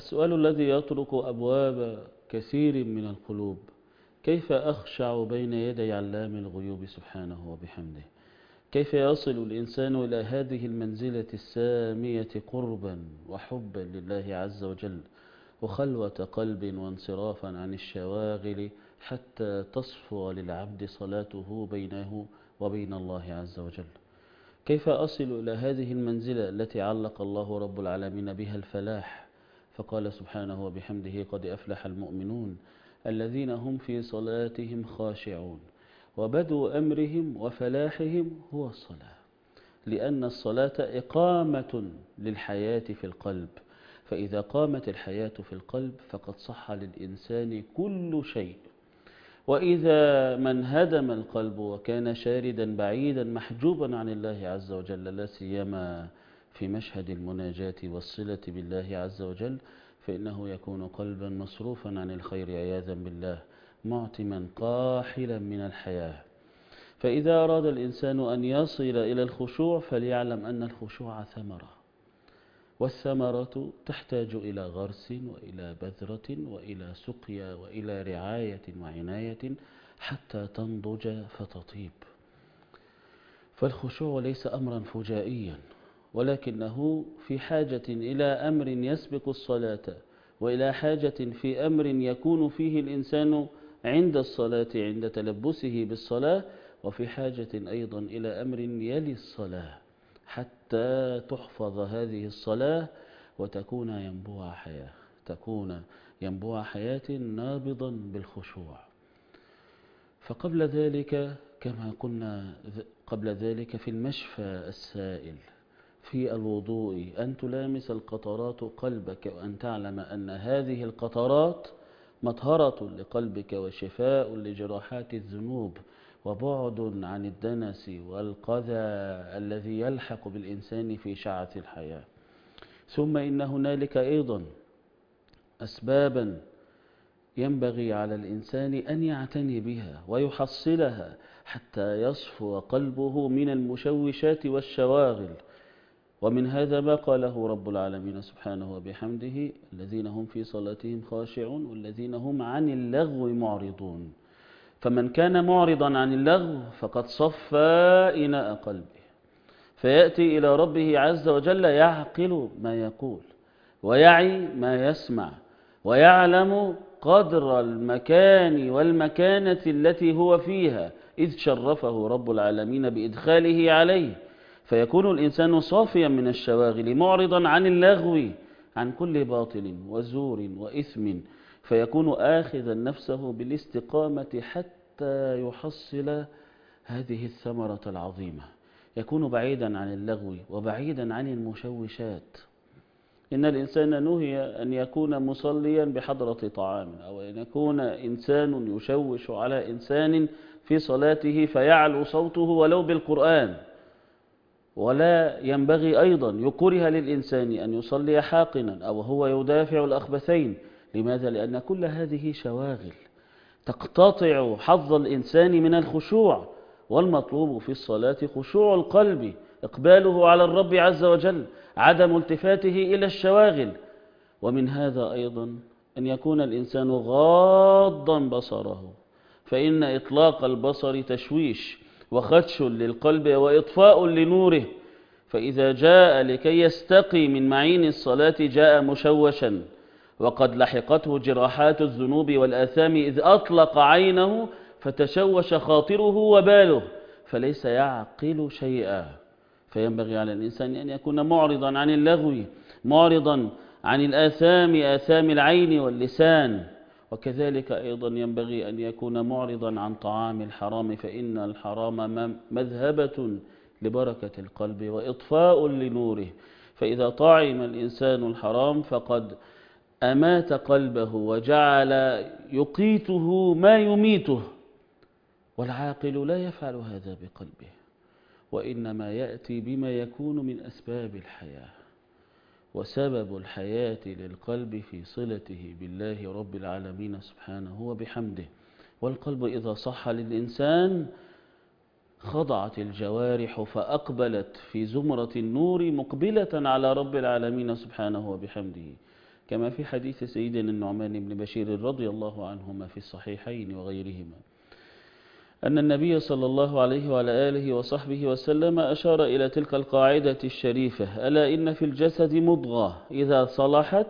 السؤال الذي يطرق أبواب كثير من القلوب: كيف أخشع بين يدي علام الغيوب سبحانه وبحمده؟ كيف يصل الإنسان إلى هذه المنزلة السامية قربا وحبا لله عز وجل، وخلوة قلب وانصرافا عن الشواغل، حتى تصفو للعبد صلاته بينه وبين الله عز وجل؟ كيف أصل إلى هذه المنزلة التي علق الله رب العالمين بها الفلاح، فقال سبحانه وبحمده: قد أفلح المؤمنون الذين هم في صلاتهم خاشعون. وبدء أمرهم وفلاحهم هو الصلاة، لأن الصلاة إقامة للحياة في القلب، فإذا قامت الحياة في القلب فقد صح للإنسان كل شيء. وإذا من هدم القلب وكان شاردا بعيدا محجوبا عن الله عز وجل، لا سيما في مشهد المناجاة والصلة بالله عز وجل، فإنه يكون قلبا مصروفا عن الخير عياذا بالله، معتما قاحلا من الحياة. فإذا أراد الإنسان أن يصل إلى الخشوع فليعلم أن الخشوع ثمرة، والثمرة تحتاج إلى غرس وإلى بذرة وإلى سقيا وإلى رعاية وعناية حتى تنضج فتطيب. فالخشوع ليس أمرا فجائيا، ولكنه في حاجة إلى أمر يسبق الصلاة، وإلى حاجة في أمر يكون فيه الإنسان عند الصلاة عند تلبسه بالصلاة، وفي حاجة أيضا إلى أمر يلي الصلاة حتى تحفظ هذه الصلاة وتكون ينبوع حياة نابضا بالخشوع. فقبل ذلك كما قلنا قبل ذلك في المشفى السائل، في الوضوء، أن تلامس القطرات قلبك، وأن تعلم أن هذه القطرات مطهرة لقلبك وشفاء لجراحات الذنوب، وبعد عن الدنس والقذى الذي يلحق بالإنسان في شعث الحياة. ثم إن هنالك أيضا أسبابا ينبغي على الإنسان أن يعتني بها ويحصلها حتى يصفو قلبه من المشوشات والشواغل. ومن هذا ما قاله رب العالمين سبحانه وبحمده: الذين هم في صلاتهم خاشعون والذين هم عن اللغو معرضون. فمن كان معرضا عن اللغو فقد صفى إناء قلبه، فيأتي إلى ربه عز وجل يعقل ما يقول ويعي ما يسمع، ويعلم قدر المكان والمكانة التي هو فيها، إذ شرفه رب العالمين بإدخاله عليه. فيكون الإنسان صافيا من الشواغل، معرضا عن اللغو، عن كل باطل وزور وإثم، فيكون آخذا نفسه بالاستقامة حتى يحصل هذه الثمرة العظيمة. يكون بعيدا عن اللغو وبعيدا عن المشوشات. إن الإنسان نهي أن يكون مصليا بحضرة طعام، أو أن يكون إنسان يشوش على إنسان في صلاته فيعلو صوته ولو بالقرآن. ولا ينبغي أيضا، يكره للإنسان أن يصلي حاقنا أو هو يدافع الأخبثين. لماذا؟ لأن كل هذه شواغل تقتطع حظ الإنسان من الخشوع، والمطلوب في الصلاة خشوع القلب، إقباله على الرب عز وجل، عدم التفاته إلى الشواغل. ومن هذا أيضا أن يكون الإنسان غاضا بصره، فإن إطلاق البصر تشويش وخدش للقلب وإطفاء لنوره، فإذا جاء لكي يستقي من معين الصلاة جاء مشوشا، وقد لحقته جراحات الذنوب والآثام إذ أطلق عينه فتشوش خاطره وباله، فليس يعقل شيئا. فينبغي على الإنسان أن يكون معرضا عن اللغو، معرضا عن الآثام، آثام العين واللسان. وكذلك أيضا ينبغي أن يكون معرضا عن طعام الحرام، فإن الحرام مذهبة لبركة القلب وإطفاء لنوره. فإذا طعم الإنسان الحرام فقد أمات قلبه وجعل يقيته ما يميته، والعاقل لا يفعل هذا بقلبه، وإنما يأتي بما يكون من أسباب الحياة. وسبب الحياة للقلب في صلته بالله رب العالمين سبحانه وبحمده. والقلب إذا صح للإنسان خضعت الجوارح فأقبلت في زمرة النور مقبلة على رب العالمين سبحانه وبحمده. كما في حديث سيدنا النعمان بن بشير رضي الله عنهما في الصحيحين وغيرهما أن النبي صلى الله عليه وعلى آله وصحبه وسلم أشار إلى تلك القاعدة الشريفة: ألا إن في الجسد مضغة إذا صلحت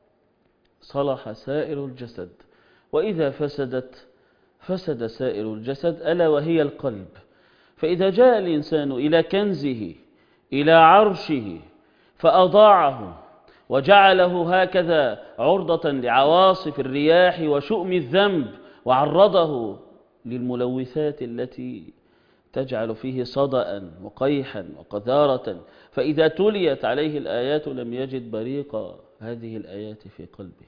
صلح سائر الجسد، وإذا فسدت فسد سائر الجسد، ألا وهي القلب. فإذا جاء الإنسان إلى كنزه إلى عرشه فأضاعه وجعله هكذا عرضة لعواصف الرياح وشؤم الذنب، وعرضه للملوثات التي تجعل فيه صدأ وقيحا وقذارة، فإذا تليت عليه الآيات لم يجد بريق هذه الآيات في قلبه،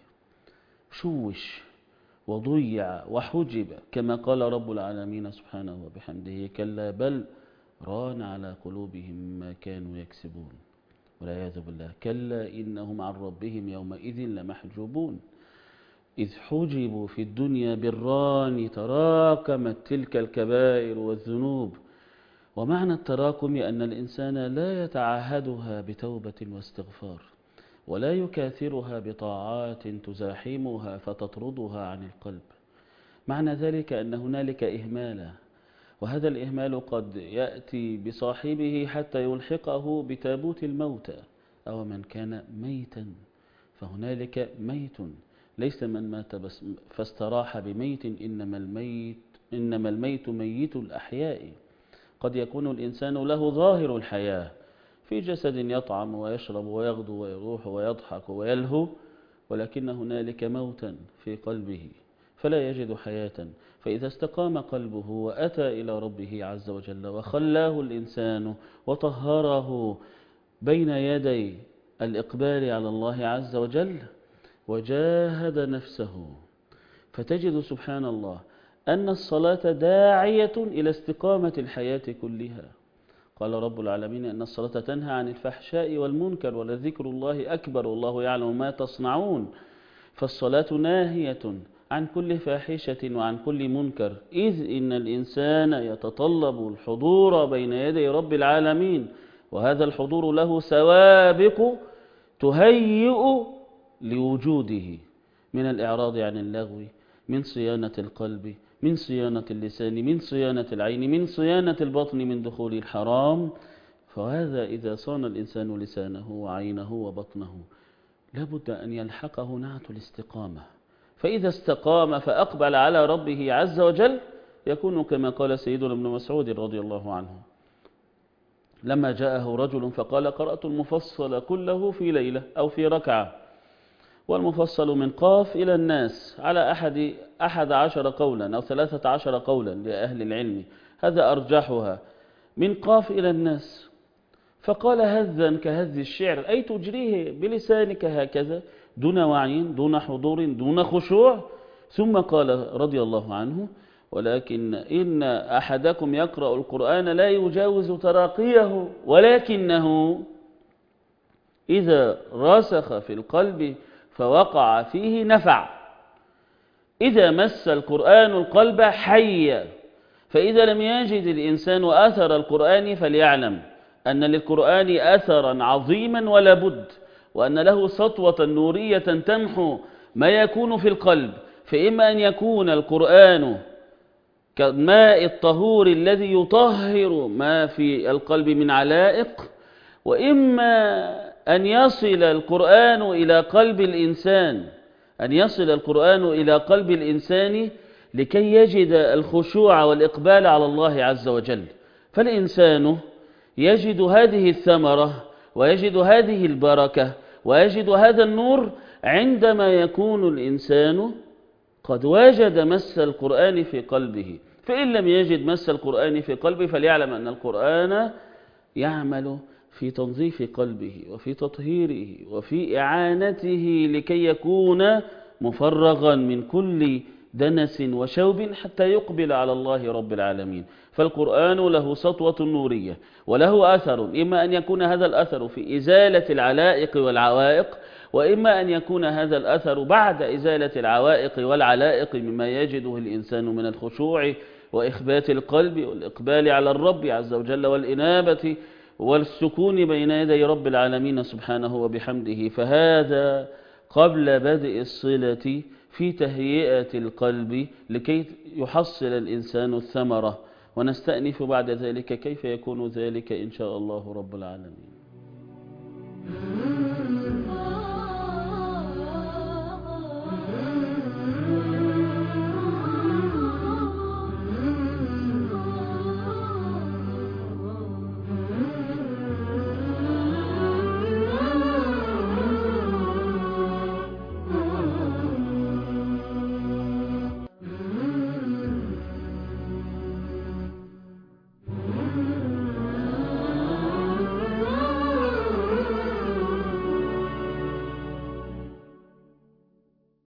شوش وضيع وحجب، كما قال رب العالمين سبحانه وبحمده: كلا بل ران على قلوبهم ما كانوا يكسبون، والعياذ بالله. كلا إنهم عن ربهم يومئذ لمحجوبون. إذ حجبوا في الدنيا بالران تراكمت تلك الكبائر والذنوب. ومعنى التراكم أن الإنسان لا يتعهدها بتوبة واستغفار، ولا يكاثرها بطاعات تزاحمها فتطردها عن القلب. معنى ذلك أن هنالك إهمالا، وهذا الإهمال قد يأتي بصاحبه حتى يلحقه بتابوت الموتى. أو من كان ميتا فهنالك ميت، ليس من مات بس فاستراح بميت، إنما الميت ميت الأحياء. قد يكون الإنسان له ظاهر الحياة في جسد يطعم ويشرب ويغدو ويروح ويضحك ويلهو، ولكن هنالك موتا في قلبه فلا يجد حياة. فإذا استقام قلبه وأتى إلى ربه عز وجل وخلاه الإنسان وطهره بين يدي الإقبال على الله عز وجل وجاهد نفسه، فتجد سبحان الله أن الصلاة داعية إلى استقامة الحياة كلها. قال رب العالمين أن الصلاة تنهى عن الفحشاء والمنكر ولذكر الله أكبر والله يعلم ما تصنعون. فالصلاة ناهية عن كل فاحشة وعن كل منكر، إذ إن الإنسان يتطلب الحضور بين يدي رب العالمين، وهذا الحضور له سوابق تهيئ لوجوده، من الإعراض عن اللغو، من صيانة القلب، من صيانة اللسان، من صيانة العين، من صيانة البطن من دخول الحرام. فهذا إذا صان الإنسان لسانه وعينه وبطنه لابد أن يلحقه نعت الاستقامة. فإذا استقام فأقبل على ربه عز وجل يكون كما قال سيدنا ابن مسعود رضي الله عنه لما جاءه رجل فقال: قرأت المفصل كله في ليلة أو في ركعة. والمفصل من قاف إلى الناس على 11 قولا أو 13 قولا لأهل العلم، هذا أرجحها، من قاف إلى الناس. فقال: هذا كهذ الشعر، أي تجريه بلسانك هكذا دون وعي دون حضور دون خشوع. ثم قال رضي الله عنه: ولكن إن أحدكم يقرأ القرآن لا يجاوز تراقيه، ولكنه إذا رسخ في القلب فوقع فيه نفع. إذا مس القرآن القلب حي. فإذا لم يجد الإنسان أثر القرآن فليعلم أن للقرآن أثرا عظيما ولا بد، وأن له سطوة نورية تمحو ما يكون في القلب. فإما أن يكون القرآن كالماء الطهور الذي يطهر ما في القلب من علائق، وإما أن يصل القرآن إلى قلب الإنسان، أن يصل القرآن إلى قلب الإنسان لكي يجد الخشوع والإقبال على الله عز وجل. فالإنسان يجد هذه الثمرة ويجد هذه البركة ويجد هذا النور عندما يكون الإنسان قد وجد مس القرآن في قلبه. فإن لم يجد مس القرآن في قلبه فليعلم أن القرآن يعمل في تنظيف قلبه وفي تطهيره وفي إعانته لكي يكون مفرغا من كل دنس وشوب حتى يقبل على الله رب العالمين. فالقرآن له سطوة نورية وله أثر، إما أن يكون هذا الأثر في إزالة العلائق والعوائق، وإما أن يكون هذا الأثر بعد إزالة العوائق والعلائق مما يجده الإنسان من الخشوع وإخبات القلب والإقبال على الرب عز وجل والإنابة والسكون بين يدي رب العالمين سبحانه وبحمده. فهذا قبل بدء الصلة في تهيئة القلب لكي يحصل الإنسان الثمرة، ونستأنف بعد ذلك كيف يكون ذلك إن شاء الله رب العالمين.